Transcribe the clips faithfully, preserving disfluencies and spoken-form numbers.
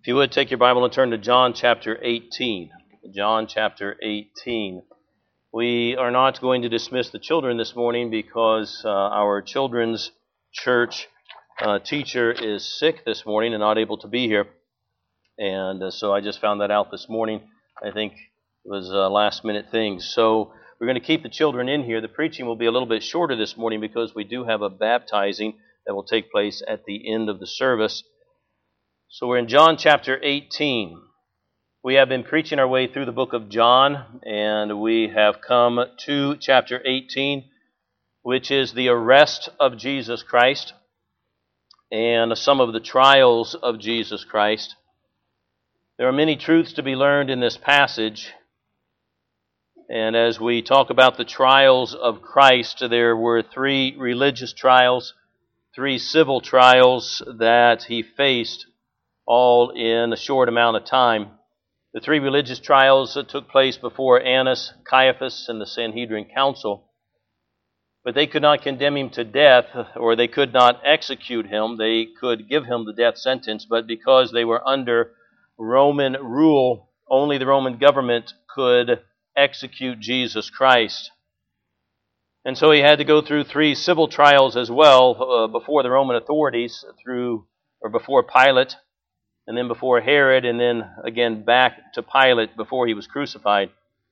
If you would, take your Bible and turn to John chapter eighteen. John chapter eighteen. We are not going to dismiss the children this morning because uh, our children's church uh, teacher is sick this morning and not able to be here. And uh, so I just found that out this morning. I think it was a last-minute thing. So we're going to keep the children in here. The preaching will be a little bit shorter this morning because we do have a baptizing that will take place at the end of the service. So we're in John chapter eighteen. We have been preaching our way through the book of John, and we have come to chapter eighteen, which is the arrest of Jesus Christ and some of the trials of Jesus Christ. There are many truths to be learned in this passage, and as we talk about the trials of Christ, there were three religious trials, three civil trials that he faced, all in a short amount of time. The three religious trials that took place before Annas, Caiaphas, and the Sanhedrin Council. But they could not condemn him to death, or they could not execute him. They could give him the death sentence, but because they were under Roman rule, only the Roman government could execute Jesus Christ. And so he had to go through three civil trials as well uh, before the Roman authorities, through or before Pilate, and then before Herod, and then again back to Pilate before he was crucified.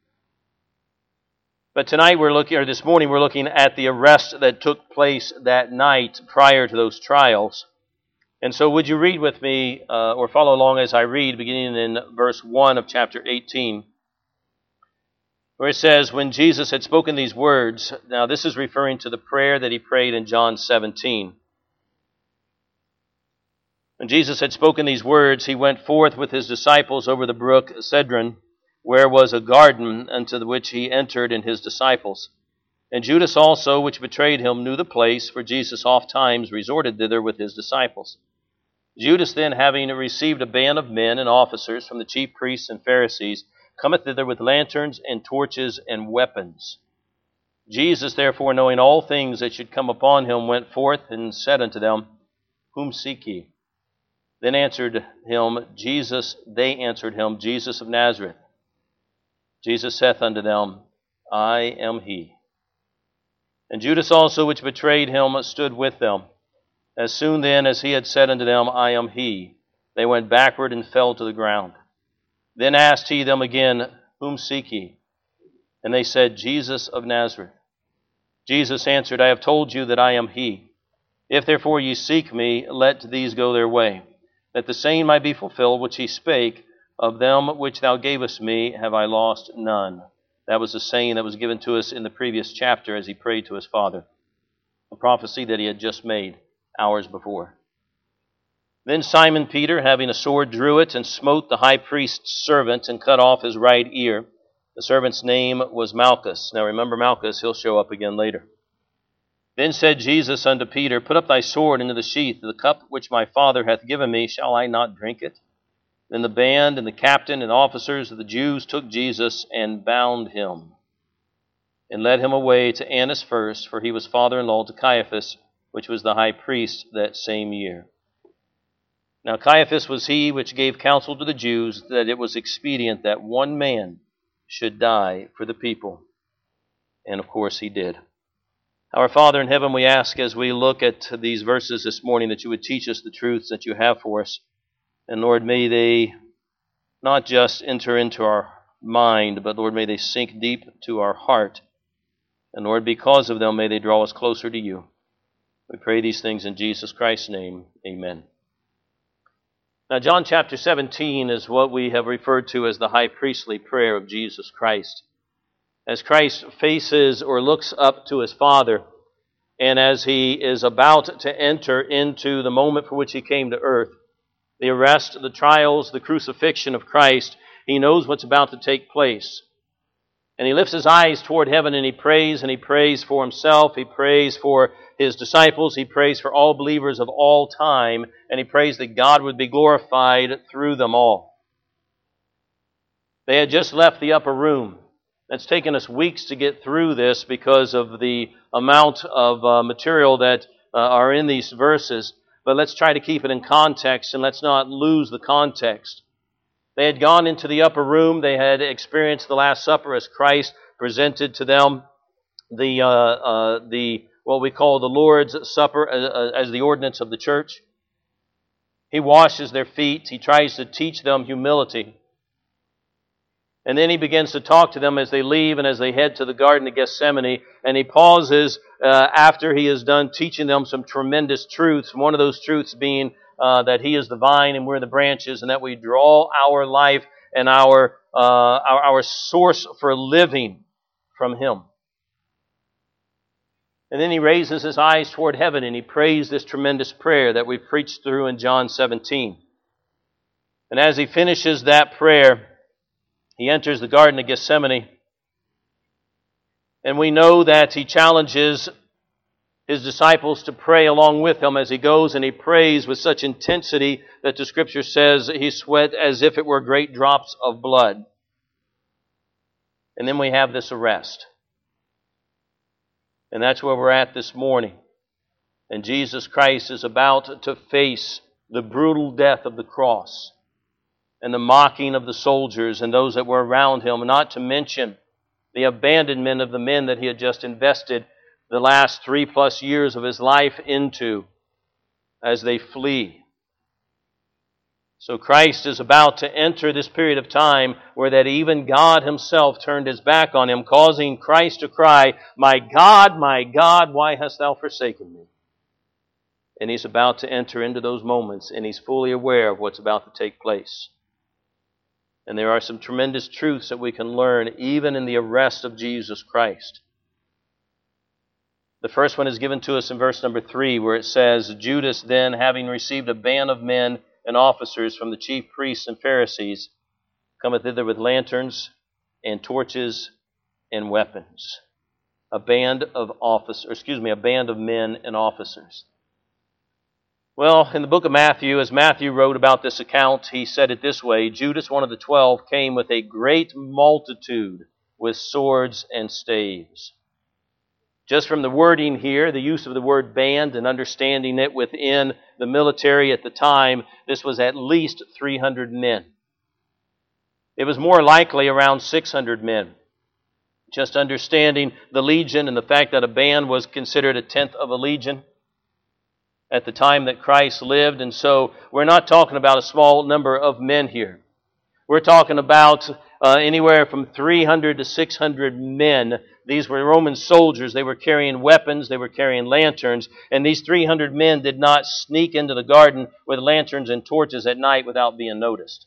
But tonight we're looking, or this morning we're looking at the arrest that took place that night prior to those trials. And so would you read with me, uh, or follow along as I read, beginning in verse one of chapter eighteen, where it says, "When Jesus had spoken these words," now this is referring to the prayer that he prayed in John seventeen. "When Jesus had spoken these words, he went forth with his disciples over the brook Cedron, where was a garden, unto which he entered and his disciples. And Judas also, which betrayed him, knew the place, for Jesus oft times resorted thither with his disciples. Judas then, having received a band of men and officers from the chief priests and Pharisees, cometh thither with lanterns and torches and weapons. Jesus, therefore, knowing all things that should come upon him, went forth and said unto them, Whom seek ye? Then answered him, Jesus, they answered him, Jesus of Nazareth. Jesus saith unto them, I am he. And Judas also, which betrayed him, stood with them. As soon then as he had said unto them, I am he, they went backward and fell to the ground. Then asked he them again, Whom seek ye? And they said, Jesus of Nazareth. Jesus answered, I have told you that I am he. If therefore ye seek me, let these go their way, that the saying might be fulfilled which he spake, Of them which thou gavest me have I lost none. That was the saying that was given to us in the previous chapter as he prayed to his Father, a prophecy that he had just made hours before. Then Simon Peter, having a sword, drew it, and smote the high priest's servant, and cut off his right ear. The servant's name was Malchus. Now remember Malchus, he'll show up again later. Then said Jesus unto Peter, Put up thy sword into the sheath. The cup which my Father hath given me, shall I not drink it? Then the band and the captain and officers of the Jews took Jesus and bound him, and led him away to Annas first, for he was father-in-law to Caiaphas, which was the high priest that same year. Now Caiaphas was he which gave counsel to the Jews that it was expedient that one man should die for the people. And of course he did. Our Father in heaven, we ask as we look at these verses this morning that you would teach us the truths that you have for us. And Lord, may they not just enter into our mind, but Lord, may they sink deep to our heart. And Lord, because of them, may they draw us closer to you. We pray these things in Jesus Christ's name. Amen. Now, John chapter seventeen is what we have referred to as the high priestly prayer of Jesus Christ. As Christ faces or looks up to his Father, and as he is about to enter into the moment for which he came to earth, the arrest, the trials, the crucifixion of Christ, he knows what's about to take place. And he lifts his eyes toward heaven and he prays, and he prays for himself, he prays for his disciples, he prays for all believers of all time, and he prays that God would be glorified through them all. They had just left the upper room. It's taken us weeks to get through this because of the amount of uh, material that uh, are in these verses. but let's try to keep it in context and let's not lose the context. They had gone into the upper room. They had experienced the Last Supper as Christ presented to them the uh, uh, the what we call the Lord's Supper uh, as the ordinance of the church. He washes their feet. He tries to teach them humility. And then he begins to talk to them as they leave and as they head to the Garden of Gethsemane. And he pauses uh, after he has done teaching them some tremendous truths. One of those truths being uh, that he is the vine and we're the branches, and that we draw our life and our, uh, our, our source for living from him. And then he raises his eyes toward heaven and he prays this tremendous prayer that we preached through in John seventeen. And as he finishes that prayer, he enters the Garden of Gethsemane. And we know that he challenges his disciples to pray along with him as he goes, and he prays with such intensity that the Scripture says he sweat as if it were great drops of blood. And then we have this arrest. And that's where we're at this morning. And Jesus Christ is about to face the brutal death of the cross and the mocking of the soldiers and those that were around him, not to mention the abandonment of the men that he had just invested the last three plus years of his life into as they flee. So Christ is about to enter this period of time where that even God himself turned his back on him, causing Christ to cry, "My God, my God, why hast thou forsaken me?" And he's about to enter into those moments, and he's fully aware of what's about to take place. And there are some tremendous truths that we can learn even in the arrest of Jesus Christ. The first one is given to us in verse number three, where it says, "Judas then, having received a band of men and officers from the chief priests and Pharisees, cometh thither with lanterns and torches and weapons." A band of officers, excuse me, a band of men and officers. Well, in the book of Matthew, as Matthew wrote about this account, he said it this way: Judas, one of the twelve, came with a great multitude with swords and staves. Just from the wording here, the use of the word band and understanding it within the military at the time, this was at least three hundred men. It was more likely around six hundred men. Just understanding the legion and the fact that a band was considered a tenth of a legion at the time that Christ lived. And so we're not talking about a small number of men here. We're talking about uh, anywhere from three hundred to six hundred men. These were Roman soldiers. They were carrying weapons. They were carrying lanterns. And these three hundred men did not sneak into the garden with lanterns and torches at night without being noticed.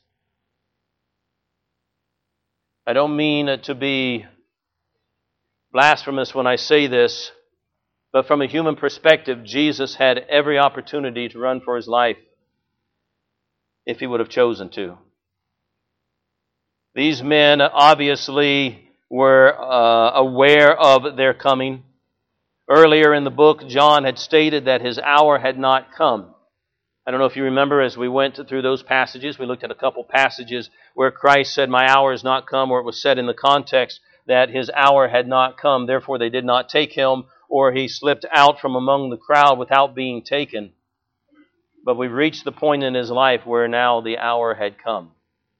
I don't mean to be blasphemous when I say this, but from a human perspective, Jesus had every opportunity to run for his life if he would have chosen to. These men obviously were uh, aware of their coming. Earlier in the book, John had stated that his hour had not come. I don't know if you remember, as we went through those passages, we looked at a couple passages where Christ said, "My hour has not come," or it was said in the context that his hour had not come, therefore they did not take him, or he slipped out from among the crowd without being taken. But we've reached the point in his life where now the hour had come.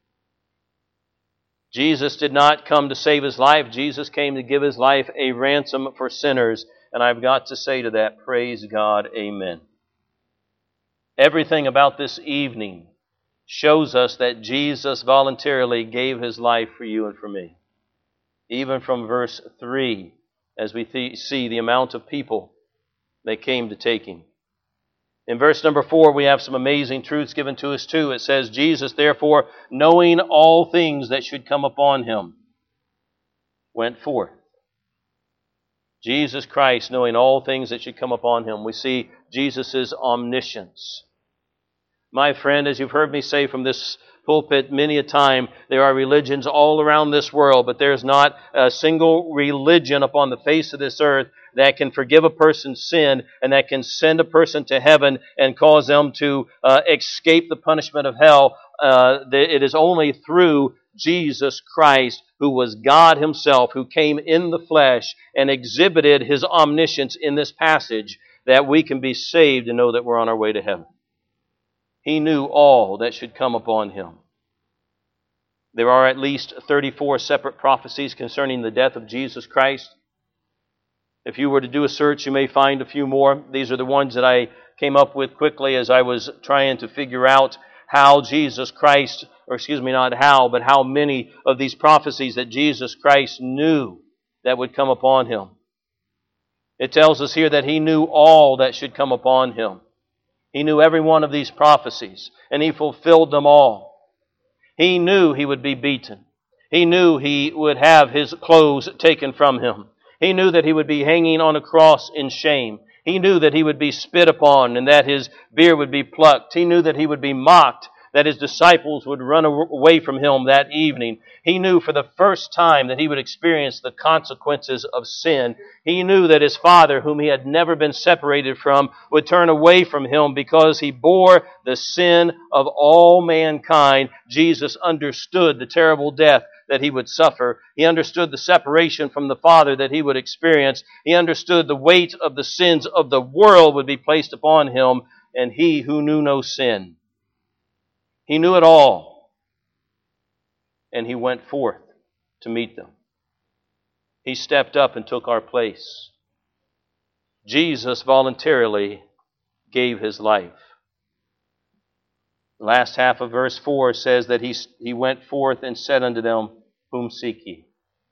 Jesus did not come to save his life. Jesus came to give his life a ransom for sinners. And I've got to say to that, praise God, amen. Everything about this evening shows us that Jesus voluntarily gave his life for you and for me. Even from verse three, as we th- see the amount of people that came to take him. In verse number four, we have some amazing truths given to us too. It says, Jesus, therefore, knowing all things that should come upon him, went forth. Jesus Christ, knowing all things that should come upon him. We see Jesus' omniscience. My friend, as you've heard me say from this pulpit many a time, there are religions all around this world, but there's not a single religion upon the face of this earth that can forgive a person's sin and that can send a person to heaven and cause them to uh, escape the punishment of hell. Uh, it is only through Jesus Christ, who was God himself, who came in the flesh and exhibited his omniscience in this passage, that we can be saved and know that we're on our way to heaven. He knew all that should come upon him. There are at least thirty-four separate prophecies concerning the death of Jesus Christ. If you were to do a search, you may find a few more. These are the ones that I came up with quickly as I was trying to figure out how Jesus Christ, or excuse me, not how, but how many of these prophecies that Jesus Christ knew that would come upon him. It tells us here that he knew all that should come upon him. He knew every one of these prophecies, and he fulfilled them all. He knew he would be beaten. He knew he would have his clothes taken from him. He knew that he would be hanging on a cross in shame. He knew that he would be spit upon and that his beard would be plucked. He knew that he would be mocked, that his disciples would run away from him that evening. He knew for the first time that he would experience the consequences of sin. He knew that his Father, whom he had never been separated from, would turn away from him because he bore the sin of all mankind. Jesus understood the terrible death that he would suffer. He understood the separation from the Father that he would experience. He understood the weight of the sins of the world would be placed upon him, and he who knew no sin. He knew it all, and he went forth to meet them. He stepped up and took our place. Jesus voluntarily gave his life. The last half of verse four says that he, he went forth and said unto them, Whom seek ye?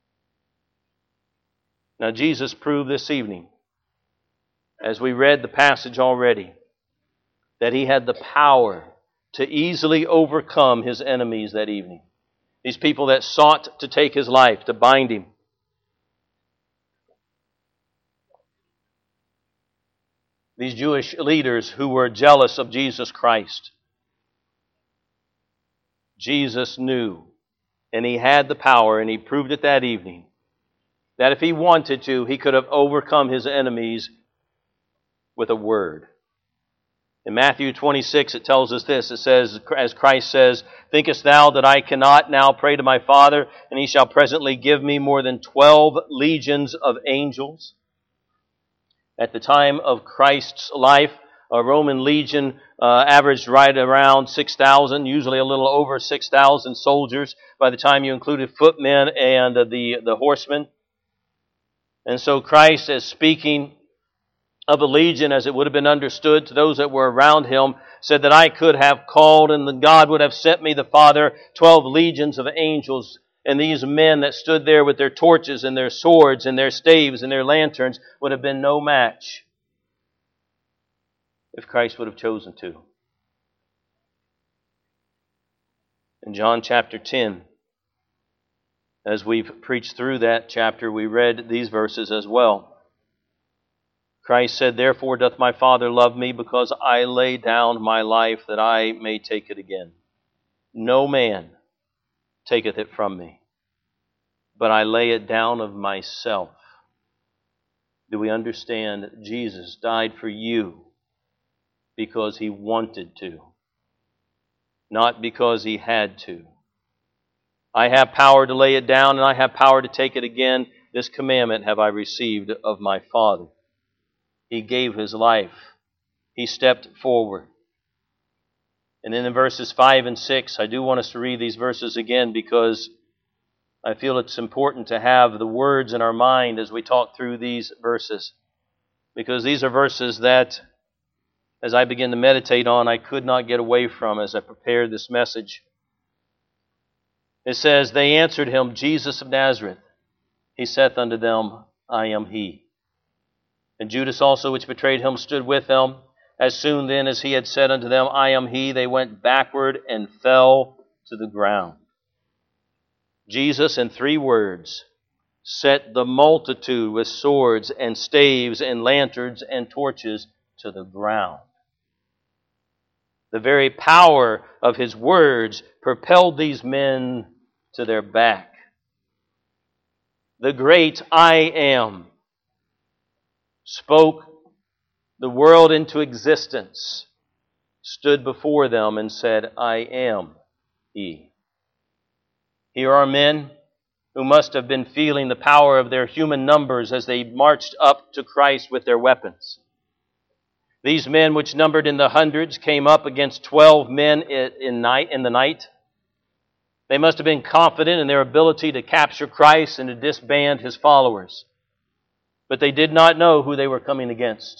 Now Jesus proved this evening, as we read the passage already, that he had the power to easily overcome his enemies that evening. These people that sought to take his life, to bind him. These Jewish leaders who were jealous of Jesus Christ. Jesus knew, and he had the power, and he proved it that evening, that if he wanted to, he could have overcome his enemies with a word. In Matthew twenty-six, it tells us this. It says, as Christ says, Thinkest thou that I cannot now pray to my Father, and he shall presently give me more than twelve legions of angels? At the time of Christ's life, a Roman legion uh, averaged right around six thousand, usually a little over six thousand soldiers by the time you included footmen and uh, the, the horsemen. And so Christ is speaking of a legion, as it would have been understood to those that were around him, said that I could have called, and that God would have sent me, the Father, twelve legions of angels. And these men that stood there with their torches and their swords and their staves and their lanterns would have been no match if Christ would have chosen to. In John chapter ten, as we've preached through that chapter, we read these verses as well. Christ said, Therefore doth my Father love me, because I lay down my life that I may take it again. No man taketh it from me, but I lay it down of myself. Do we understand? Jesus died for you because he wanted to, not because he had to. I have power to lay it down, and I have power to take it again. This commandment have I received of my Father. He gave his life. He stepped forward. And then in verses five and six, I do want us to read these verses again because I feel it's important to have the words in our mind as we talk through these verses. Because these are verses that, as I begin to meditate on, I could not get away from as I prepared this message. It says, They answered him, Jesus of Nazareth. He saith unto them, I am he. And Judas also, which betrayed him, stood with them. As soon then as he had said unto them, I am he, they went backward and fell to the ground. Jesus, in three words, set the multitude with swords and staves and lanterns and torches to the ground. The very power of his words propelled these men to their back. The great I Am spoke the world into existence, stood before them and said, I am he. Here are men who must have been feeling the power of their human numbers as they marched up to Christ with their weapons. These men, which numbered in the hundreds, came up against twelve men in night in the night. They must have been confident in their ability to capture Christ and to disband His followers. But they did not know who they were coming against.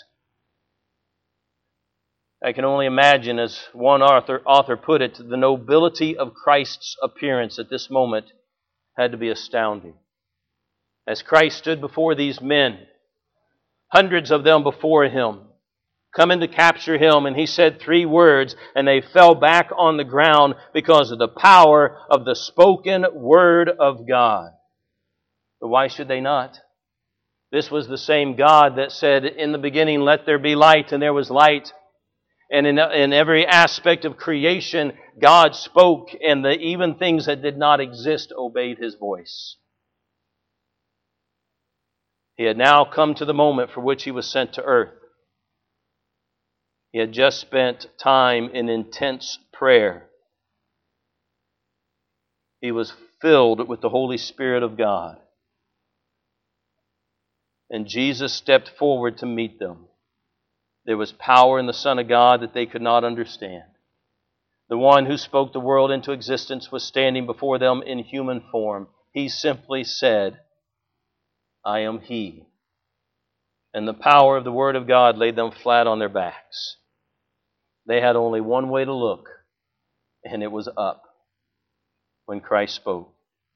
I can only imagine, as one author, author put it, the nobility of Christ's appearance at this moment had to be astounding. As Christ stood before these men, hundreds of them before Him, coming to capture Him, and He said three words, and they fell back on the ground because of the power of the spoken Word of God. But why should they not? This was the same God that said, in the beginning, let there be light, and there was light. And in, in every aspect of creation, God spoke, and the, even things that did not exist obeyed His voice. He had now come to the moment for which He was sent to earth. He had just spent time in intense prayer. He was filled with the Holy Spirit of God. And Jesus stepped forward to meet them. There was power in the Son of God that they could not understand. The one who spoke the world into existence was standing before them in human form. He simply said, I am He. And the power of the Word of God laid them flat on their backs. They had only one way to look, and it was up when Christ spoke.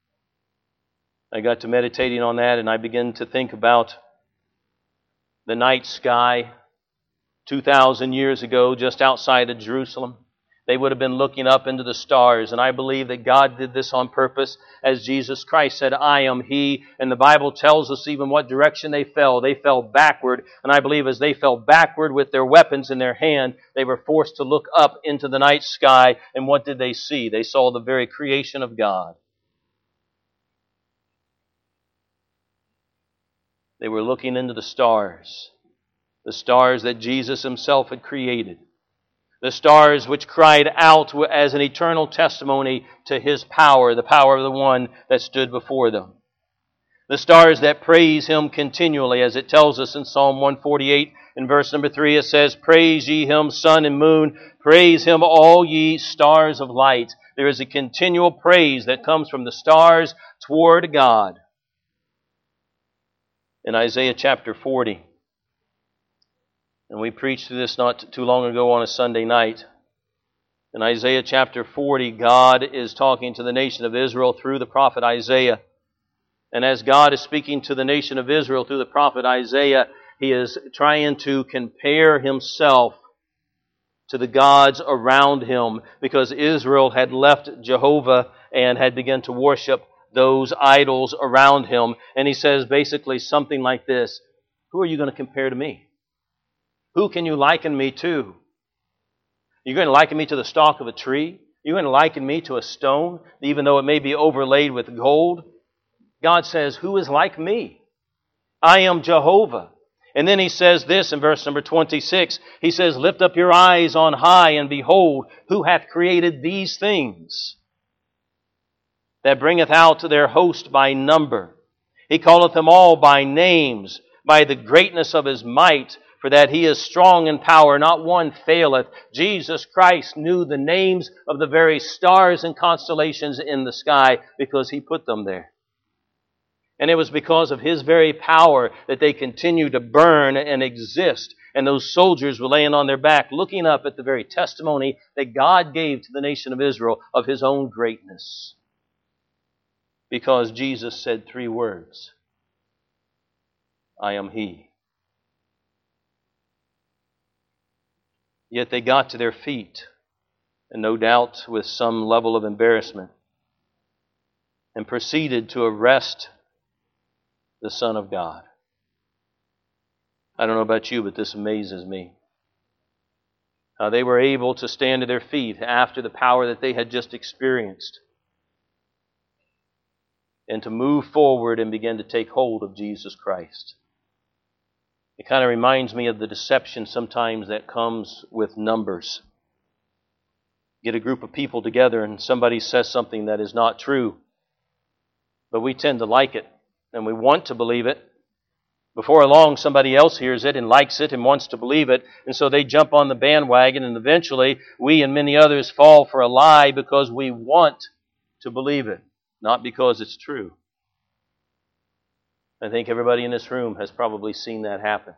I got to meditating on that, and I began to think about the night sky two thousand years ago just outside of Jerusalem. They would have been looking up into the stars, and I believe that God did this on purpose, as Jesus Christ said, I am He, and the Bible tells us even what direction they fell. They fell backward, and I believe as they fell backward with their weapons in their hand, they were forced to look up into the night sky, and what did they see? They saw the very creation of God. They were looking into the stars, the stars that Jesus Himself had created. The stars which cried out as an eternal testimony to His power, the power of the one that stood before them. The stars that praise Him continually, as it tells us in Psalm one forty-eight, in verse number three, it says, Praise ye Him, sun and moon, praise Him, all ye stars of light. There is a continual praise that comes from the stars toward God. In Isaiah chapter forty, and we preached this not too long ago on a Sunday night. In Isaiah chapter forty, God is talking to the nation of Israel through the prophet Isaiah. And as God is speaking to the nation of Israel through the prophet Isaiah, He is trying to compare Himself to the gods around Him, because Israel had left Jehovah and had begun to worship those idols around Him. And He says basically something like this, who are you going to compare to me? Who can you liken me to? You're going to liken me to the stalk of a tree? You're going to liken me to a stone, even though it may be overlaid with gold? God says, who is like me? I am Jehovah. And then He says this in verse number twenty-six. He says, Lift up your eyes on high, and behold, who hath created these things, that bringeth out their host by number. He calleth them all by names, by the greatness of His might, for that He is strong in power, not one faileth. Jesus Christ knew the names of the very stars and constellations in the sky because He put them there. And it was because of His very power that they continued to burn and exist. And those soldiers were laying on their back, looking up at the very testimony that God gave to the nation of Israel of His own greatness. Because Jesus said three words, I am He. Yet they got to their feet, and no doubt with some level of embarrassment, and proceeded to arrest the Son of God. I don't know about you, but this amazes me. How they were able to stand to their feet after the power that they had just experienced, and to move forward and begin to take hold of Jesus Christ. It kind of reminds me of the deception sometimes that comes with numbers. Get a group of people together and somebody says something that is not true, but we tend to like it and we want to believe it, Before long, somebody else hears it and likes it and wants to believe it, and so they jump on the bandwagon, and eventually we and many others fall for a lie because we want to believe it, not because it's true. I think everybody in this room has probably seen that happen,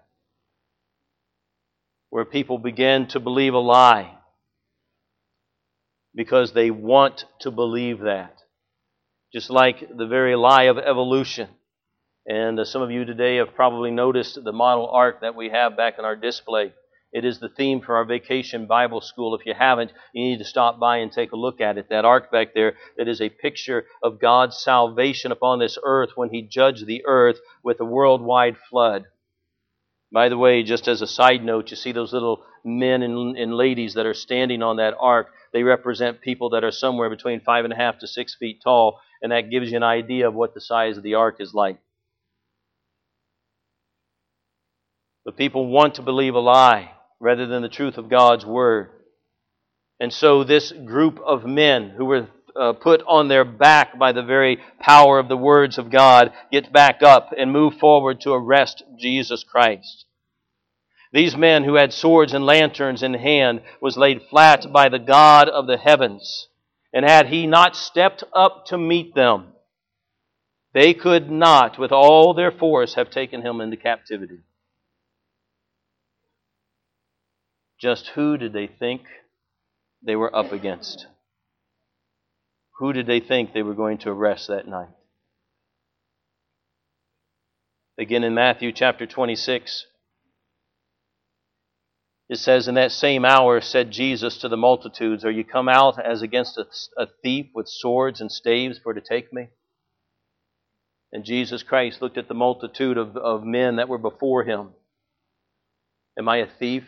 where people begin to believe a lie because they want to believe that. Just like the very lie of evolution. And uh, some of you today have probably noticed the model ark that we have back in our display. It is the theme for our Vacation Bible School. If you haven't, you need to stop by and take a look at it. That ark back there, that is a picture of God's salvation upon this earth when He judged the earth with a worldwide flood. By the way, just as a side note, you see those little men and, and ladies that are standing on that ark. They represent people that are somewhere between five and a half to six feet tall, and that gives you an idea of what the size of the ark is like. But people want to believe a lie rather than the truth of God's Word. And so this group of men who were uh, put on their back by the very power of the words of God get back up and move forward to arrest Jesus Christ. These men who had swords and lanterns in hand was laid flat by the God of the heavens. And had He not stepped up to meet them, they could not, with all their force, have taken Him into captivity. Just who did they think they were up against? Who did they think they were going to arrest that night? Again, in Matthew chapter twenty-six, it says, "In that same hour said Jesus to the multitudes, Are you come out as against a, a thief with swords and staves for to take me?" And Jesus Christ looked at the multitude of, of men that were before Him. Am I a thief?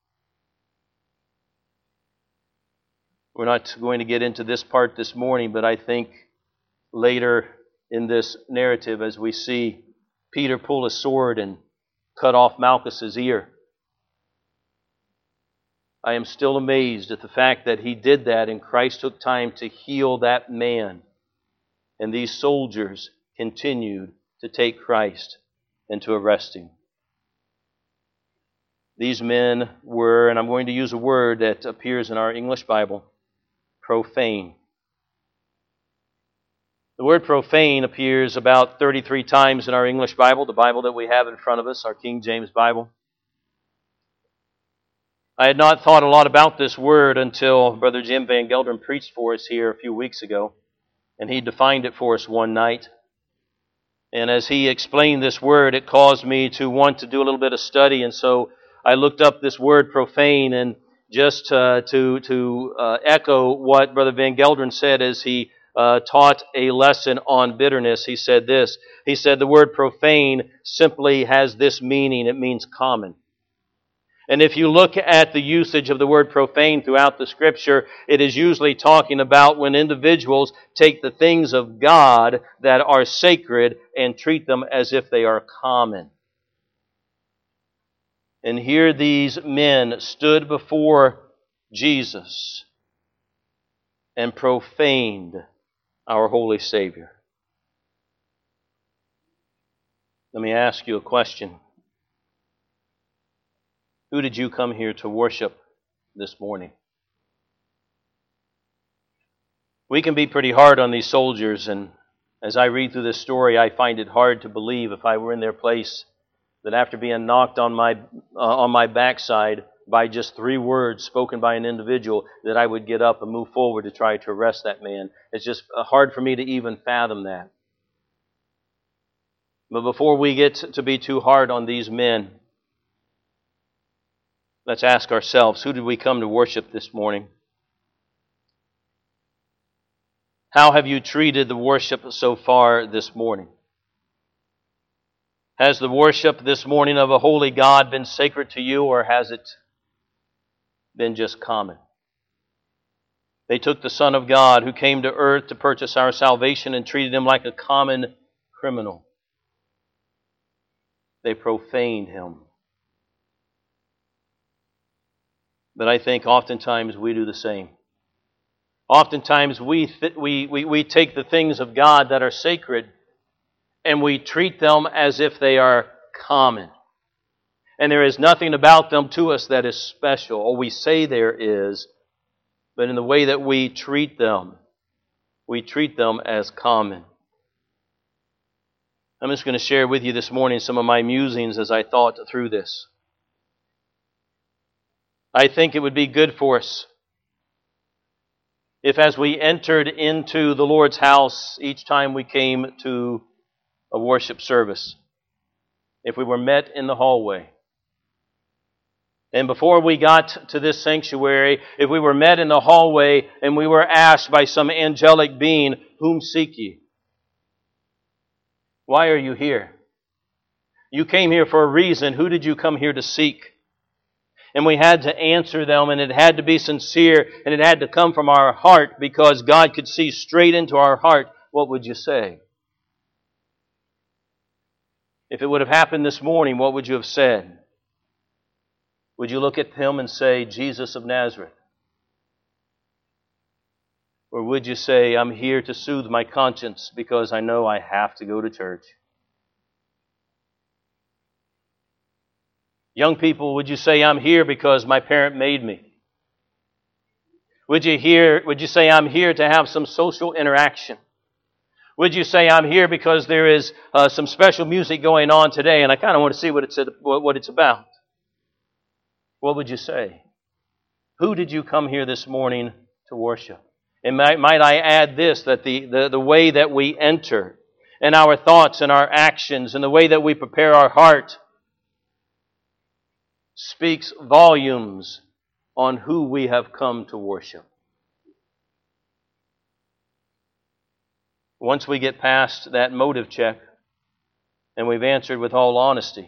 We're not going to get into this part this morning, but I think later in this narrative, as we see Peter pull a sword and cut off Malchus's ear, I am still amazed at the fact that he did that and Christ took time to heal that man. And these soldiers continued to take Christ and to arrest Him. These men were, and I'm going to use a word that appears in our English Bible, profane. The word profane appears about thirty-three times in our English Bible, the Bible that we have in front of us, our King James Bible. I had not thought a lot about this word until Brother Jim Van Gelderen preached for us here a few weeks ago, and he defined it for us one night. And as he explained this word, it caused me to want to do a little bit of study, and so I looked up this word profane, and just uh, to to uh, echo what Brother Van Gelderen said as he uh, taught a lesson on bitterness, he said this. He said the word profane simply has this meaning. It means common. And if you look at the usage of the word profane throughout the Scripture, it is usually talking about when individuals take the things of God that are sacred and treat them as if they are common. And here these men stood before Jesus and profaned our holy Savior. Let me ask you a question. Who did you come here to worship this morning? We can be pretty hard on these soldiers, and as I read through this story, I find it hard to believe, if I were in their place, that after being knocked on my uh, on my backside by just three words spoken by an individual, that I would get up and move forward to try to arrest that man. It's just hard for me to even fathom that. But before we get to be too hard on these men, let's ask ourselves, who did we come to worship this morning? How have you treated the worship so far this morning? Has the worship this morning of a holy God been sacred to you, or has it been just common? They took the Son of God who came to earth to purchase our salvation and treated Him like a common criminal. They profaned Him. But I think oftentimes we do the same. Oftentimes we, th- we, we, we take the things of God that are sacred and we treat them as if they are common. And there is nothing about them to us that is special. Or we say there is, but in the way that we treat them, we treat them as common. I'm just going to share with you this morning some of my musings as I thought through this. I think it would be good for us if as we entered into the Lord's house each time we came to a worship service, if we were met in the hallway, and before we got to this sanctuary, if we were met in the hallway and we were asked by some angelic being, "Whom seek ye? Why are you here? You came here for a reason. Who did you come here to seek?" And we had to answer them, and it had to be sincere, and it had to come from our heart because God could see straight into our heart. What would you say? If it would have happened this morning, what would you have said? Would you look at him and say, "Jesus of Nazareth"? Or would you say, "I'm here to soothe my conscience because I know I have to go to church"? Young people, would you say, "I'm here because my parent made me"? Would you hear, would you say, "I'm here to have some social interaction"? Would you say, "I'm here because there is uh, some special music going on today and I kind of want to see what it's, what it's about"? What would you say? Who did you come here this morning to worship? And might, might I add this, that the, the, the way that we enter and our thoughts and our actions and the way that we prepare our heart speaks volumes on who we have come to worship. Once we get past that motive check and we've answered with all honesty,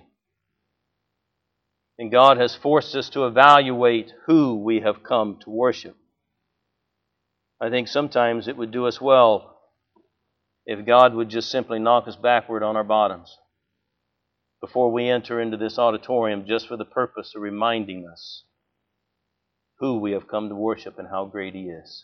and God has forced us to evaluate who we have come to worship, I think sometimes it would do us well if God would just simply knock us backward on our bottoms before we enter into this auditorium, just for the purpose of reminding us who we have come to worship and how great He is.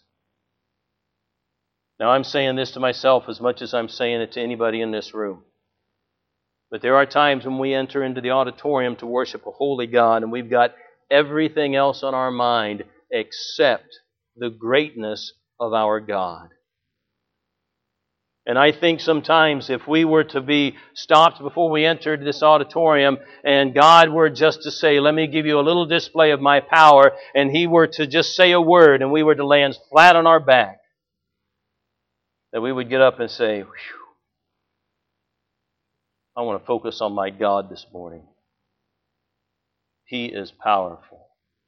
Now, I'm saying this to myself as much as I'm saying it to anybody in this room. But there are times when we enter into the auditorium to worship a holy God and we've got everything else on our mind except the greatness of our God. And I think sometimes if we were to be stopped before we entered this auditorium and God were just to say, "Let me give you a little display of my power," and He were to just say a word and we were to land flat on our back, that we would get up and say, "Whew, I want to focus on my God this morning. He is powerful."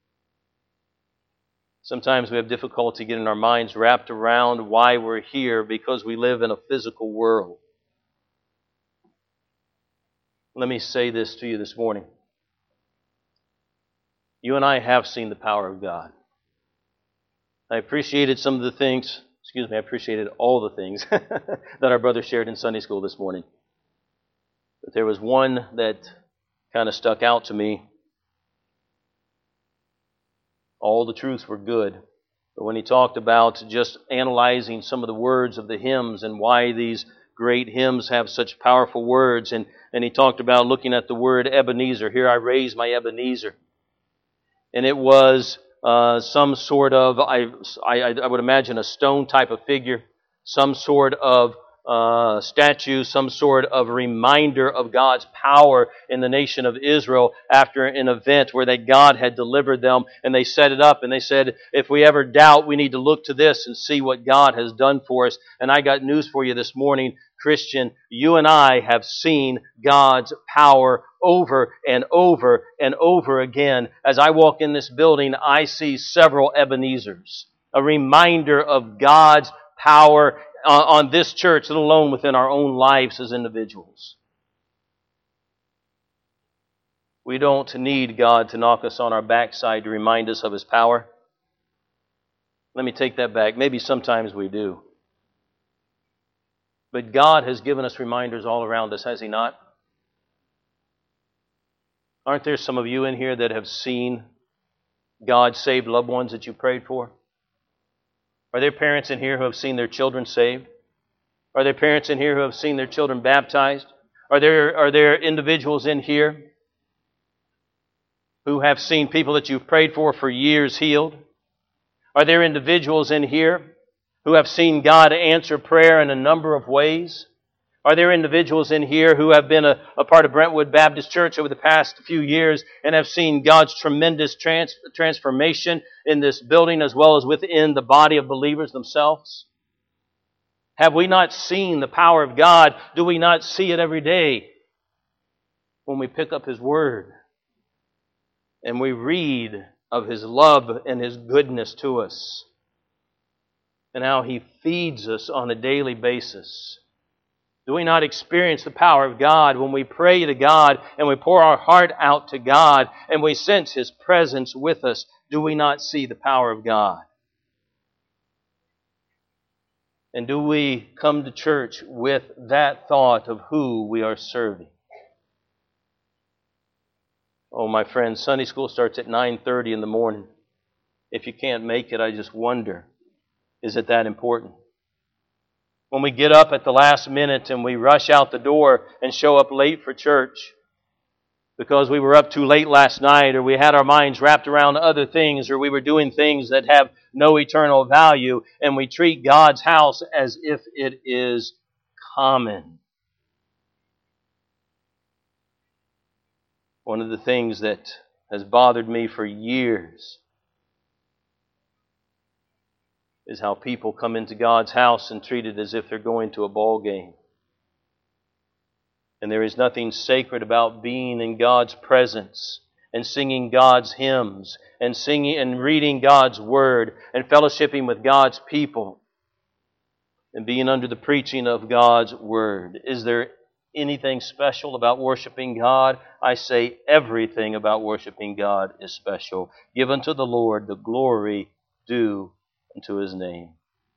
Sometimes we have difficulty getting our minds wrapped around why we're here because we live in a physical world. Let me say this to you this morning. You and I have seen the power of God. I appreciated some of the things, excuse me, I appreciated all the things that our brother shared in Sunday school this morning. But there was one that kind of stuck out to me. All the truths were good. But when he talked about just analyzing some of the words of the hymns and why these great hymns have such powerful words, and, and he talked about looking at the word Ebenezer. "Here I raise my Ebenezer." And it was uh, some sort of, I, I, I would imagine, a stone type of figure, some sort of Uh, statue, some sort of reminder of God's power in the nation of Israel after an event where that God had delivered them, and they set it up and they said, "If we ever doubt, we need to look to this and see what God has done for us." And I got news for you this morning, Christian. You and I have seen God's power over and over and over again. As I walk in this building, I see several Ebenezers, a reminder of God's power on this church, let alone within our own lives as individuals. We don't need God to knock us on our backside to remind us of His power. Let me take that back. Maybe sometimes we do. But God has given us reminders all around us, has He not? Aren't there some of you in here that have seen God save loved ones that you prayed for? Are there parents in here who have seen their children saved? Are there parents in here who have seen their children baptized? Are there, are there individuals in here who have seen people that you've prayed for for years healed? Are there individuals in here who have seen God answer prayer in a number of ways? Are there individuals in here who have been a, a part of Brentwood Baptist Church over the past few years and have seen God's tremendous trans, transformation in this building as well as within the body of believers themselves? Have we not seen the power of God? Do we not see it every day when we pick up His Word and we read of His love and His goodness to us and how He feeds us on a daily basis? Do we not experience the power of God when we pray to God and we pour our heart out to God and we sense His presence with us? Do we not see the power of God? And do we come to church with that thought of who we are serving? Oh, my friends, Sunday school starts at nine thirty in the morning. If you can't make it, I just wonder, is it that important? When we get up at the last minute and we rush out the door and show up late for church because we were up too late last night, or we had our minds wrapped around other things, or we were doing things that have no eternal value, and we treat God's house as if it is common. One of the things that has bothered me for years is how people come into God's house and treat it as if they're going to a ball game. And there is nothing sacred about being in God's presence and singing God's hymns and singing and reading God's Word and fellowshipping with God's people and being under the preaching of God's Word. Is there anything special about worshiping God? I say everything about worshiping God is special. Give unto the Lord the glory due unto His name.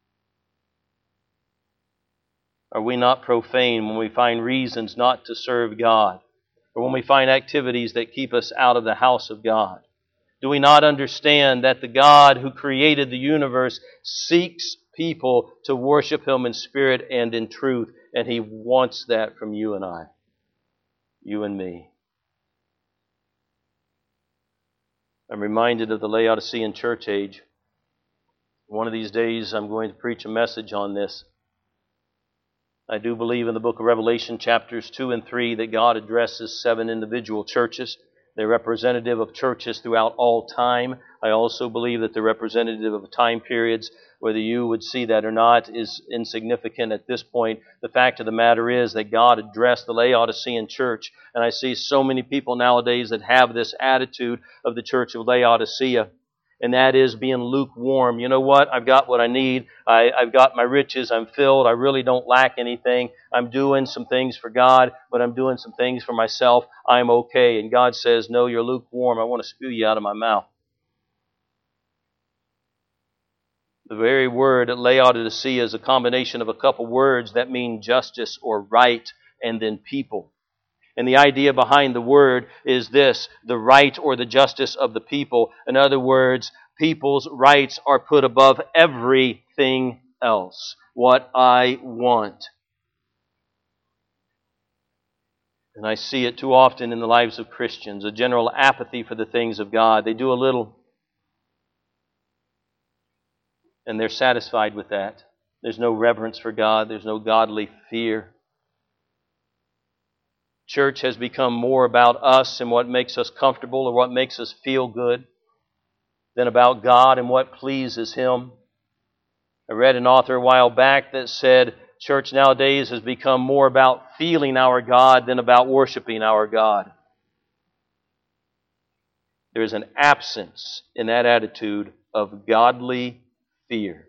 Are we not profane when we find reasons not to serve God, or when we find activities that keep us out of the house of God? Do we not understand that the God who created the universe seeks people to worship Him in spirit and in truth, and He wants that from you and I, you and me? I'm reminded of the Laodicean church age. One of these days I'm going to preach a message on this. I do believe in the book of Revelation chapters two and three that God addresses seven individual churches. They're representative of churches throughout all time. I also believe that they're representative of time periods. Whether you would see that or not is insignificant at this point. The fact of the matter is that God addressed the Laodicean church. And I see so many people nowadays that have this attitude of the church of Laodicea. And that is being lukewarm. You know what? I've got what I need. I, I've got my riches. I'm filled. I really don't lack anything. I'm doing some things for God, but I'm doing some things for myself. I'm okay. And God says, no, you're lukewarm. I want to spew you out of my mouth. The very word Laodicea is a combination of a couple words that mean justice or right and then people. And the idea behind the word is this: the right or the justice of the people. In other words, people's rights are put above everything else. What I want. And I see it too often in the lives of Christians, a general apathy for the things of God. They do a little, and they're satisfied with that. There's no reverence for God. There's no godly fear. Church has become more about us and what makes us comfortable or what makes us feel good than about God and what pleases Him. I read an author a while back that said church nowadays has become more about feeling our God than about worshiping our God. There is an absence in that attitude of godly fear.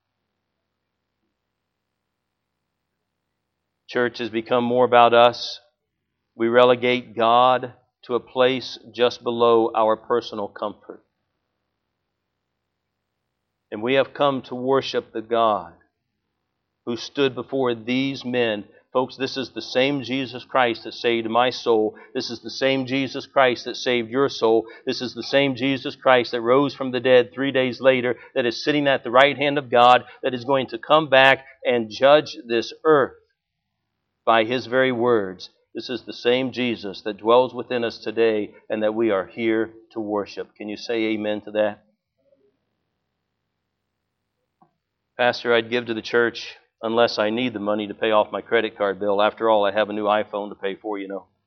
Church has become more about us. We relegate God to a place just below our personal comfort. And we have come to worship the God who stood before these men. Folks, this is the same Jesus Christ that saved my soul. This is the same Jesus Christ that saved your soul. This is the same Jesus Christ that rose from the dead three days later, that is sitting at the right hand of God, that is going to come back and judge this earth by His very words. This is the same Jesus that dwells within us today and that we are here to worship. Can you say amen to that? Pastor, I'd give to the church unless I need the money to pay off my credit card bill. After all, I have a new iPhone to pay for, you know.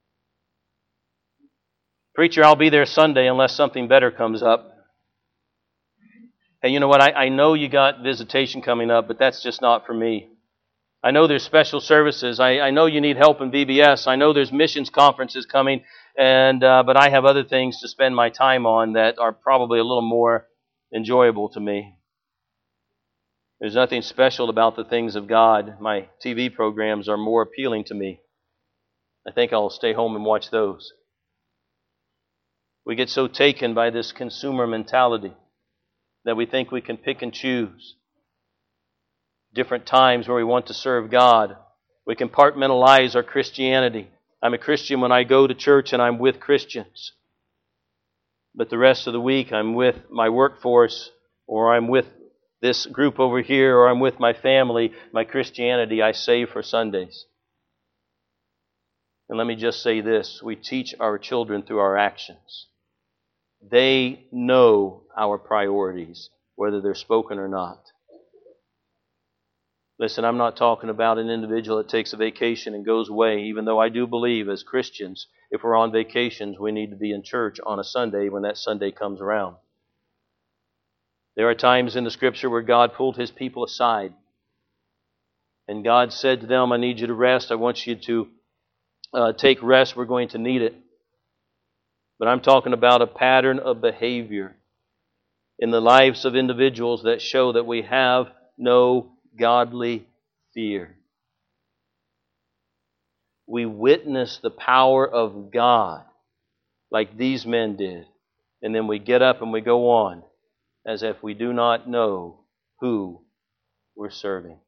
Preacher, I'll be there Sunday unless something better comes up. Hey, you know what? I, I know you got visitation coming up, but that's just not for me. I know there's special services. I, I know you need help in V B S. I know there's missions conferences coming, and uh, but I have other things to spend my time on that are probably a little more enjoyable to me. There's nothing special about the things of God. My T V programs are more appealing to me. I think I'll stay home and watch those. We get so taken by this consumer mentality that we think we can pick and choose different times where we want to serve God. We compartmentalize our Christianity. I'm a Christian when I go to church and I'm with Christians. But the rest of the week I'm with my workforce, or I'm with this group over here, or I'm with my family. My Christianity I save for Sundays. And let me just say this. We teach our children through our actions. They know our priorities, whether they're spoken or not. Listen, I'm not talking about an individual that takes a vacation and goes away, even though I do believe as Christians, if we're on vacations, we need to be in church on a Sunday when that Sunday comes around. There are times in the Scripture where God pulled His people aside. And God said to them, I need you to rest. I want you to uh, take rest. We're going to need it. But I'm talking about a pattern of behavior in the lives of individuals that show that we have no godly fear. We witness the power of God like these men did. And then we get up and we go on as if we do not know who we're serving.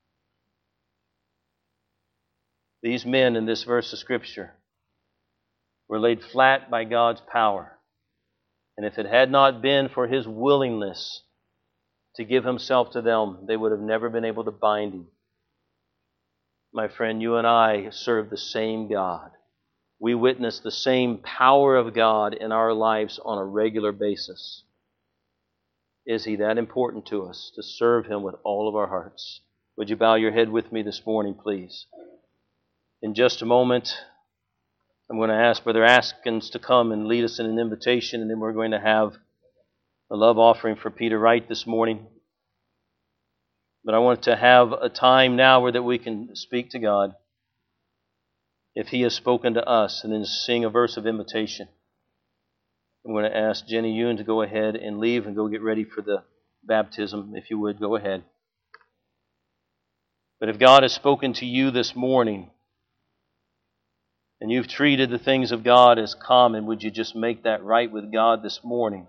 These men in this verse of Scripture were laid flat by God's power. And if it had not been for His willingness to give Himself to them, they would have never been able to bind Him. My friend, you and I serve the same God. We witness the same power of God in our lives on a regular basis. Is He that important to us to serve Him with all of our hearts? Would you bow your head with me this morning, please? In just a moment, I'm going to ask Brother Askins to come and lead us in an invitation, and then we're going to have a love offering for Peter Wright this morning. But I want to have a time now where that we can speak to God if He has spoken to us, and then sing a verse of invitation. I'm going to ask Jenny Yoon to go ahead and leave and go get ready for the baptism. If you would, go ahead. But if God has spoken to you this morning, and you've treated the things of God as common, would you just make that right with God this morning?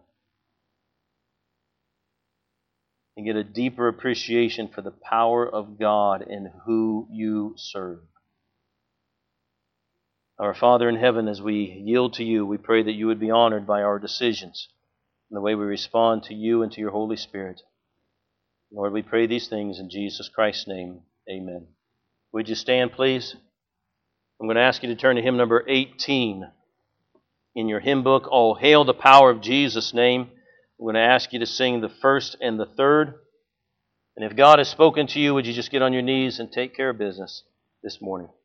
And get a deeper appreciation for the power of God and who you serve. Our Father in heaven, as we yield to you, we pray that you would be honored by our decisions and the way we respond to you and to your Holy Spirit. Lord, we pray these things in Jesus Christ's name. Amen. Would you stand, please? I'm going to ask you to turn to hymn number eighteen in your hymn book, All Hail the Power of Jesus' Name. I'm going to ask you to sing the first and the third. And if God has spoken to you, would you just get on your knees and take care of business this morning?